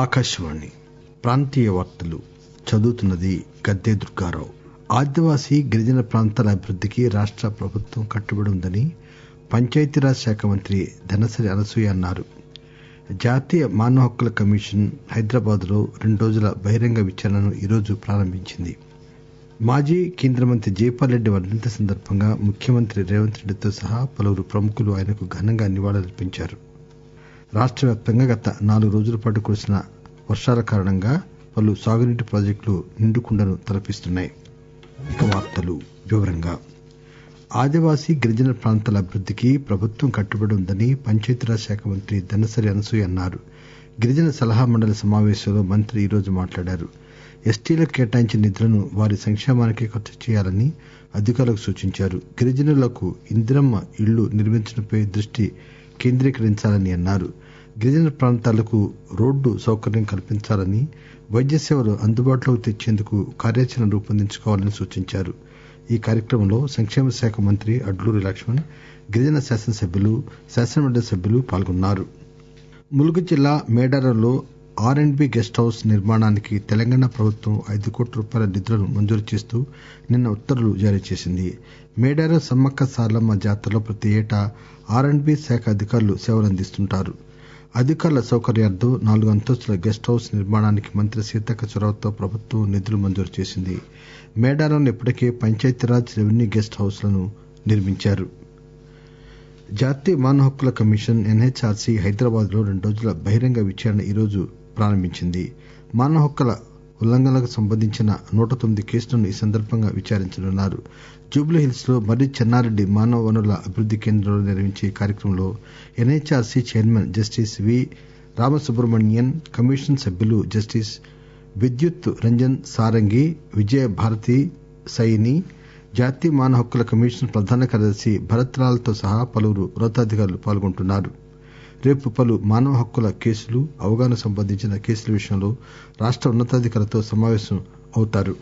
ఆకాశవాణి ప్రాంతీయ వార్తలు చదువుతున్నది గద్దే దుర్గారావు. ఆదివాసీ గిరిజన ప్రాంతాల అభివృద్దికి రాష్ట ప్రభుత్వం కట్టుబడి ఉందని పంచాయతీరాజ్ శాఖ మంత్రి ధనసరి అనసూయ అన్నారు. జాతీయ మానవ హక్కుల కమిషన్ హైదరాబాద్ లో 2 రోజుల బహిరంగ విచారణను ఈరోజు ప్రారంభించింది. మాజీ కేంద్ర మంత్రి జైపాల్ రెడ్డి వర్ధంతి సందర్భంగా ముఖ్యమంత్రి రేవంత్ రెడ్డితో సహా పలువురు ప్రముఖులు ఆయనకు ఘనంగా నివాళులర్పించారు. రాష్ట వ్యాప్తంగా గత 4 రోజుల పాటు కురిసిన వర్షాల కారణంగా పలు సాగునీటి ప్రాజెక్టులు నిండుకుండను తలపిస్తున్నాయి. ఆదివాసీ గిరిజన ప్రాంతాల అభివృద్దికి ప్రభుత్వం కట్టుబడి ఉందని పంచాయతీరాజ్ శాఖ మంత్రి ధనసరి అనసూయ అన్నారు. గిరిజన సలహా మండలి సమావేశంలో మంత్రి ఈరోజు మాట్లాడారు. ఎస్టీలకు కేటాయించిన నిధులను వారి సంక్షేమానికే ఖర్చు చేయాలని అధికారులకు సూచించారు. గిరిజనులకు ఇందిరమ్మ ఇళ్లు నిర్మించడంపై దృష్టి కేంద్రీకరించాలని అన్నారు. గిరిజన ప్రాంతాలకు రోడ్డు సౌకర్యం కల్పించాలని, వైద్య సేవలు అందుబాటులోకి తెచ్చేందుకు కార్యాచరణ రూపొందించుకోవాలని సూచించారు. ఈ కార్యక్రమంలో సంక్షేమ శాఖ మంత్రి అడ్లూరి లక్ష్మణ్, గిరిజన శాసనసభ్యులు, శాసనమండలి సభ్యులు పాల్గొన్నారు. ములుగు జిల్లా మేడారంలో ఆర్&బి గెస్ట్ హౌస్ నిర్మాణానికి తెలంగాణ ప్రభుత్వం 5 కోట్ల రూపాయల నిధులను మంజూరు చేస్తూ నిన్న ఉత్తర్వులు జారీ చేసింది. మేడారం సమ్మక్క సారలమ్మ జాతరలో ప్రతి ఏటా ఆర్&బి శాఖ అధికారులు సేవలందిస్తుంటారు. అధికారుల సౌకర్యార్థం 4 అంతస్తుల గెస్ట్ హౌస్ నిర్మాణానికి మంత్రి సీతక్క చొరవతో ప్రభుత్వం నిధులు మంజూరు చేసింది. మేడారంలో ఇప్పటికే పంచాయతీరాజ్, రెవెన్యూ గెస్ట్ హౌస్ లను నిర్మించారు. జాతీయ మానవ హక్కుల కమిషన్ ఎన్హెచ్ఆర్సీ హైదరాబాద్ లో 2 రోజుల బహిరంగ విచారణ ఈరోజు ప్రారంభించింది. మానవ హక్కుల ఉల్లంఘనలకు సంబంధించిన 109 కేసులను ఈ సందర్భంగా విచారించనున్నారు. జూబ్లీహిల్స్ లో మర్రి చెన్నారెడ్డి మానవ వనరుల అభివృద్ది కేంద్రంలో నిర్వహించే ఈ కార్యక్రమంలో NHRC chairman justice V Ramasubramanian, commission సభ్యులు జస్టిస్ విద్యుత్ రంజన్ సారంగి, విజయ భారతి సైని, జాతీయ మానవ హక్కుల కమిషన్ ప్రధాన కార్యదర్శి భరత్ లాల్ తో సహా పలువురు ఉన్నతాధికారులు పాల్గొంటున్నారు. రేపు పలు మానవ హక్కుల కేసులు, అవగాహనకు సంబంధించిన కేసుల విషయంలో రాష్ట ఉన్నతాధికారులతో సమావేశం అవుతారు.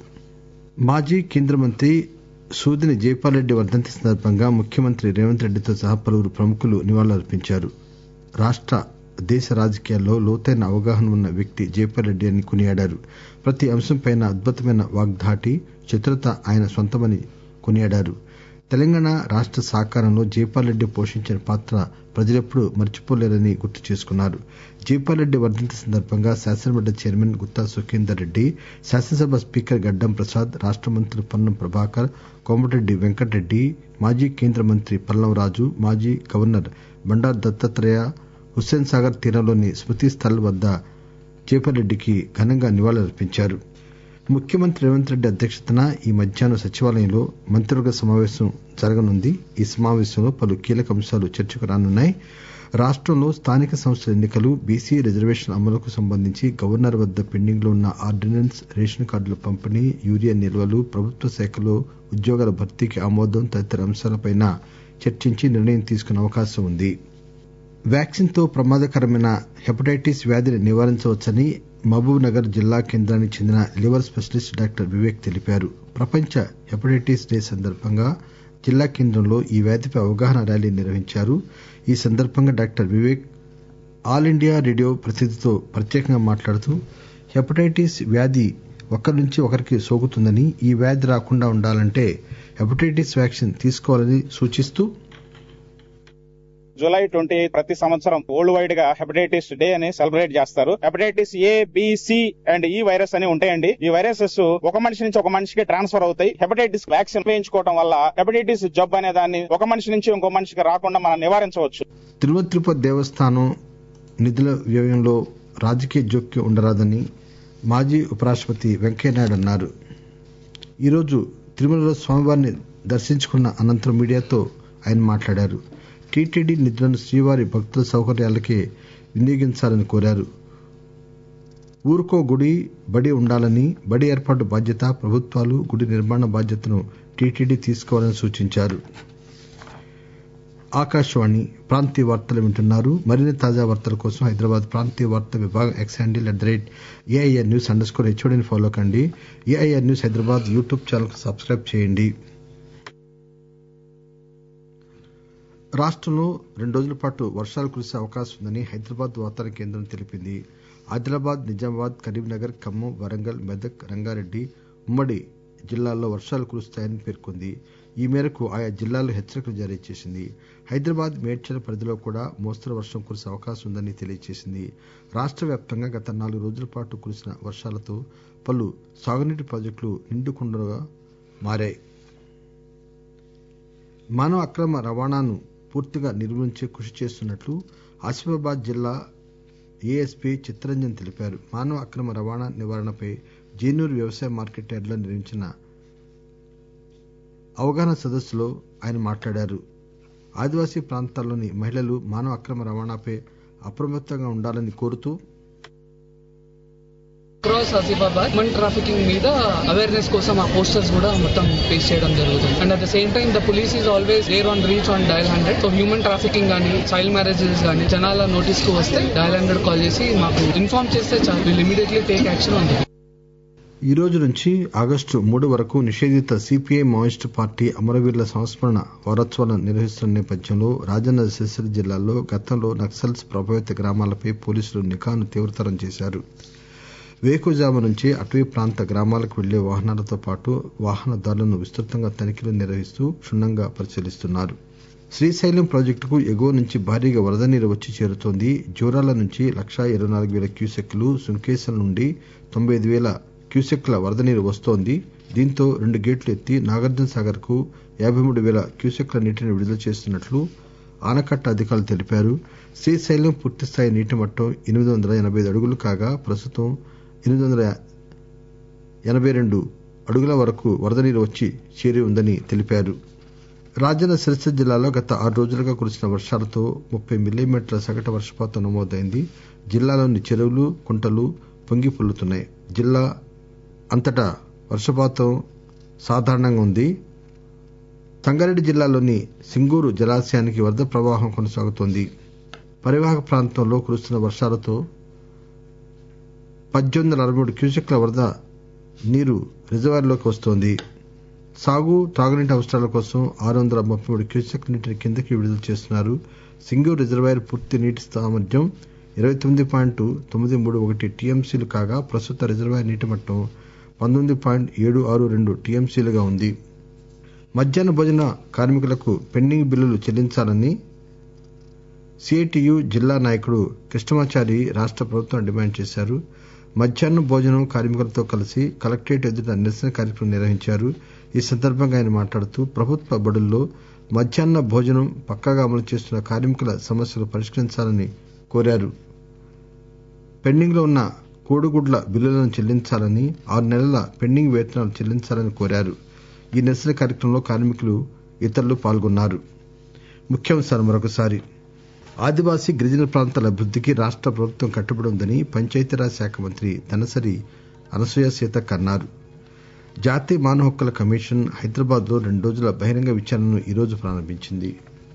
మాజీ కేంద్ర మంత్రి సూదిని జైపాల్ రెడ్డి వర్ధంతి సందర్భంగా ముఖ్యమంత్రి రేవంత్ రెడ్డితో సహా పలువురు ప్రముఖులు నివాళులర్పించారు. రాష్ట, దేశ రాజకీయాల్లో లోతైన అవగాహన ఉన్న వ్యక్తి జైపాల్ రెడ్డి అని కొనియాడారు. ప్రతి అంశంపై అద్భుతమైన వాగ్ధాటి, చతురత ఆయన సొంతమని కొనియాడారు. తెలంగాణ రాష్ట సాకారంలో జైపాల్ రెడ్డి పోషించిన పాత్ర ప్రజలెప్పుడూ మర్చిపోలేరని గుర్తు చేసుకున్నారు. జైపాల్ రెడ్డి వర్ధంతి సందర్భంగా శాసనమండలి చైర్మన్ గుత్తా సుఖేందర్ రెడ్డి, శాసనసభ స్పీకర్ గడ్డం ప్రసాద్, రాష్ట మంత్రులు పొన్నం ప్రభాకర్, కోమటిరెడ్డి వెంకటరెడ్డి, మాజీ కేంద్ర మంత్రి పల్లం రాజు, మాజీ గవర్నర్ బండారు దత్తాత్రేయ హుస్సేన్ సాగర్ తీరంలోని స్మృతి స్థల్ వద్ద జైపాల్ రెడ్డికి ఘనంగా నివాళులర్పించారు. ముఖ్యమంత్రి రేవంత్ రెడ్డి అధ్యక్షతన ఈ మధ్యాహ్నం సచివాలయంలో మంత్రివర్గ సమావేశం జరగనుంది. ఈ సమావేశంలో పలు కీలక అంశాలు చర్చకు రానున్నాయి. రాష్టంలో స్థానిక సంస్థల ఎన్నికలు, బీసీ రిజర్వేషన్ల అమలుకు సంబంధించి గవర్నర్ వద్ద పెండింగ్ లో ఉన్న ఆర్డినెన్స్, రేషన్ కార్డుల పంపిణీ, యూరియా నిల్వలు, ప్రభుత్వ శాఖలో ఉద్యోగాల భర్తీకి ఆమోదం తదితర అంశాలపై చర్చించి నిర్ణయం తీసుకునే అవకాశం ఉంది. వ్యాక్సిన్ తో ప్రమాదకరమైన హెపటైటిస్ వ్యాధిని నివారించవచ్చని మహబూబ్ నగర్ జిల్లా కేంద్రానికి చెందిన లివర్ స్పెషలిస్ట్ డాక్టర్ వివేక్ తెలిపారు. ప్రపంచ హెపటైటిస్ డే సందర్భంగా జిల్లా కేంద్రంలో ఈ వ్యాధిపై అవగాహన ర్యాలీ నిర్వహించారు. ఈ సందర్భంగా doctor Vivek all India radio ప్రతినిధితో ప్రత్యేకంగా మాట్లాడుతూ హెపటైటిస్ వ్యాధి ఒకరి నుంచి ఒకరికి సోకుతుందని, ఈ వ్యాధి రాకుండా ఉండాలంటే హెపటైటిస్ వ్యాక్సిన్ తీసుకోవాలని సూచిస్తూ జూలై 28 ప్రతి సంవత్సరం వరల్డ్ వైడ్ గా హెపటైటిస్ డే అని సెలబ్రేట్ చేస్తారు. Hepatitis A, B, C and E virus అని ఉంటాయండి. ఈ వైరసెస్ ఒక మనిషి నుంచి ఒక మనిషికి ట్రాన్స్ఫర్ అవుతాయి. హెపటైటిస్ వ్యాక్సిన్ వేయించుకోవడం వల్ల హెపటైటిస్ జబ్బు అనే దాన్ని ఒక మనిషి నుంచి ఇంకో మనిషికి రాకుండా మనం నివారించవచ్చు. తిరుపతి దేవస్థానం నిధుల వ్యయంలో రాజకీయ జోక్యం ఉండరాదని మాజీ ఉపరాష్టపతి వెంకయ్యనాయుడు అన్నారు. ఈరోజు తిరుమలలో స్వామివారిని దర్శించుకున్న అనంతరం మీడియాతో ఆయన మాట్లాడారు. టీటీడీ నిధులను శ్రీవారి భక్తుల సౌకర్యాలకే వినియోగించాలని కోరారు. ఊరుకో గుడి, బడి ఉండాలని, బడి ఏర్పాటు బాధ్యత ప్రభుత్వాలు, గుడి నిర్మాణ బాధ్యతను టీటీడీ తీసుకోవాలని సూచించారు. ఆకాశవాణి ప్రాంతీయ వార్తలు వింటున్నారు. మరిన్ని తాజా వార్తల కోసం హైదరాబాద్ ప్రాంతీయ వార్తా విభాగం X handle @AIR News _ follow కండి. AIR News Hyderabad YouTube channel కు సబ్స్క్రైబ్ చేయండి. రాష్టంలో 2 రోజుల పాటు వర్షాలు కురిసే అవకాశం ఉందని హైదరాబాద్ వాతావరణ కేంద్రం తెలిపింది. ఆదిలాబాద్, నిజామాబాద్, కరీంనగర్, ఖమ్మం, వరంగల్, మెదక్, రంగారెడ్డి ఉమ్మడి జిల్లాల్లో వర్షాలు కురుస్తాయని పేర్కొంది. ఈ మేరకు ఆయా జిల్లాల్లో హెచ్చరికలు జారీ చేసింది. హైదరాబాద్, మేడ్చల్ పరిధిలో కూడా మోస్తరు వర్షం కురిసే అవకాశం ఉందని తెలియజేసింది. రాష్ట్ర వ్యాప్తంగా గత 4 రోజుల పాటు కురిసిన వర్షాలతో పలు సాగునీటి ప్రాజెక్టులు నిండుకుండగా మారాయి. మానవ అక్రమ రవాణాను పూర్తిగా నిర్మూలించే కృషి చేస్తున్నట్లు ఆసిఫాబాద్ జిల్లా ఏఎస్పీ చిత్తరంజన్ తెలిపారు. మానవ అక్రమ రవాణా నివారణపై జేనూరు వ్యవసాయ మార్కెట్ యార్డులో నిర్వహించిన అవగాహన సదస్సులో ఆయన మాట్లాడారు. ఆదివాసీ ప్రాంతాల్లోని మహిళలు మానవ అక్రమ రవాణాపై అప్రమత్తంగా ఉండాలని కోరుతూ క్రాస్ ఆసిఫాబాద్ హ్యూమన్ ట్రాఫికింగ్ మీద అవేర్నెస్ కోసం ఆ పోస్టర్స్ కూడా మొత్తం పేస్ట్ చేయడం జరుగుతుంది. And at the same time the police is always there on reach on dial 100. So human trafficking కానీ చైల్డ్ మ్యారేజెస్ కానీ జనాల నోటీస్ కు వస్తే డయల్ 100 కాల్ చేసి మాకు ఇన్ఫార్మ్ చేస్తే చాలు, will immediately take action on this. ఈ రోజు నుంచి ఆగస్టు 3 వరకు నిషేధిత సిపిఐ మావోయిస్టు పార్టీ అమరవీరుల సంస్మరణ వారోత్సవాలను నిర్వహిస్తున్న నేపథ్యంలో రాజన్న సిరిసిల్ల జిల్లాలో గతంలో నక్సల్స్ ప్రభావిత గ్రామాలపై పోలీసులు నిఘాను తీవ్రతరం చేశారు. వేకువజాము నుంచే అటవీ ప్రాంత గ్రామాలకు వెళ్లే వాహనాలతో పాటు వాహనదారులను విస్తృతంగా తనిఖీలు నిర్వహిస్తూ క్షుణ్ణంగా పరిశీలిస్తున్నారు. శ్రీశైలం ప్రాజెక్టుకు ఎగువ నుంచి భారీగా వరద నీరు వచ్చి చేరుతోంది. జూరాల నుంచి 1,24,000 క్యూసెక్కులు, సుంకేశ్వరం నుండి 95,000 క్యూసెక్కుల వరద నీరు వస్తోంది. దీంతో 2 గేట్లు ఎత్తి నాగార్జున సాగర్ కు 53,000 క్యూసెక్కుల నీటిని విడుదల చేస్తున్నట్లు ఆనకట్ట అధికారులు తెలిపారు. శ్రీశైలం పూర్తిస్థాయి నీటి మట్టం 885 అడుగులు కాగా ప్రస్తుతం 882 అడుగుల వరకు వరద నీరు వచ్చి చేరి ఉందని తెలిపారు. రాజన్న సిరిసిల్ల జిల్లాలో గత 6 రోజులుగా కురిసిన వర్షాలతో 30 మిల్లీమీటర్ల సగటు వర్షపాతం నమోదైంది. జిల్లాలోని చెరువులు, కుంటలు పొంగి పొర్లుతున్నాయి. జిల్లా అంతటా వర్షపాతం సాధారణంగా ఉంది. సంగారెడ్డి జిల్లాలోని సింగూరు జలాశయానికి వరద ప్రవాహం కొనసాగుతోంది. పరివాహక ప్రాంతంలో కురుస్తున్న వర్షాలతో 1863 క్యూసెక్ల వరద నీరు రిజర్వాయర్లోకి వస్తోంది. సాగు, త్రాగునీటి అవసరాల కోసం 633 క్యూసెక్ల నీటిని కిందకి విడుదల చేస్తున్నారు. సింగూరు రిజర్వాయర్ పూర్తి నీటి సామర్థ్యం 29.931 టీఎంసీలు కాగా ప్రస్తుత రిజర్వాయర్ నీటి మట్టం 19.762 టీఎంసీలుగా ఉంది. మధ్యాహ్న భోజన కార్మికులకు పెండింగ్ బిల్లులు చెల్లించాలని సిఐటియు జిల్లా నాయకుడు కృష్ణమాచారి రాష్ట్ర ప్రభుత్వం డిమాండ్ చేశారు. మధ్యాహ్న భోజనం కార్మికులతో కలిసి కలెక్టరేట్ ఎదుట నిరసన కార్యక్రమం నిర్వహించారు. ఈ సందర్భంగా ఆయన మాట్లాడుతూ ప్రభుత్వ బడుల్లో మధ్యాహ్న భోజనం పక్కాగా అమలు చేస్తున్న కార్మికుల సమస్యలు పరిష్కరించాలని కోరారు. పెండింగ్ లో ఉన్న కోడిగుడ్ల బిల్లులను చెల్లించాలని, 6 నెలల పెండింగ్ వేతనాలు చెల్లించాలని కోరారు. ఈ నిరసన కార్యక్రమంలో కార్మికులు, ఇతరులు పాల్గొన్నారు. ముఖ్యాంశాలు మరొకసారి. ఆదివాసీ గిరిజన ప్రాంతాల అభివృద్దికి రాష్ట్ర ప్రభుత్వం కట్టుబడి ఉందని పంచాయతీరాజ్ శాఖ మంత్రి దనసరి అనసూయ సీతక్క అన్నారు. జాతీయ మానవ హక్కుల కమిషన్ హైదరాబాద్ లో 2 రోజుల బహిరంగ విచారణను ఈరోజు ప్రారంభించింది.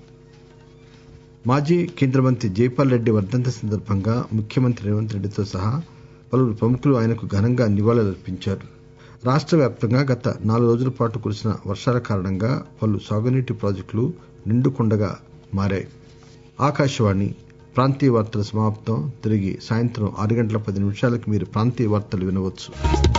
మాజీ కేంద్ర మంత్రి జైపాల్ రెడ్డి వర్ధంతి సందర్భంగా ముఖ్యమంత్రి రేవంత్ రెడ్డితో సహా పలువురు ప్రముఖులు ఆయనకు ఘనంగా నివాళులర్పించారు. రాష్ట్ర వ్యాప్తంగా గత 4 రోజుల పాటు కురిసిన వర్షాల కారణంగా పలు సాగునీటి ప్రాజెక్టులు నిండుకుండగా మారాయి. ఆకాశవాణి ప్రాంతీయ వార్తలు సమాప్తం. తిరిగి సాయంత్రం 6 గంటల 10 నిమిషాలకు మీరు ప్రాంతీయ వార్తలు వినవచ్చు.